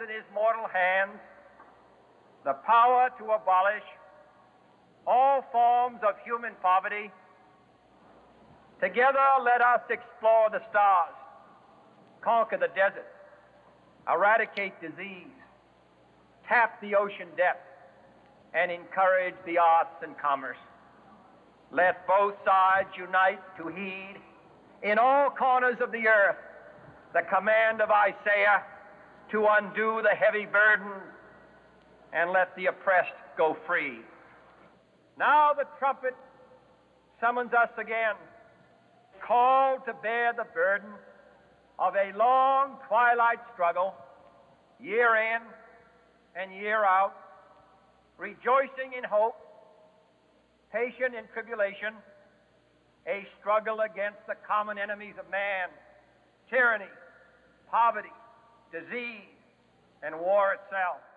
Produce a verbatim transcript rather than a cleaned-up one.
in his mortal hands the power to abolish all forms of human poverty. Together, let us explore the stars, conquer the desert, eradicate disease, tap the ocean depths, and encourage the arts and commerce. Let both sides unite to heed in all corners of the earth the command of Isaiah to undo the heavy burdens and let the oppressed go free. Now the trumpet summons us again, called to bear the burden of a long twilight struggle, year in and year out, rejoicing in hope, patient in tribulation, a struggle against the common enemies of man, tyranny, poverty, disease, and war itself.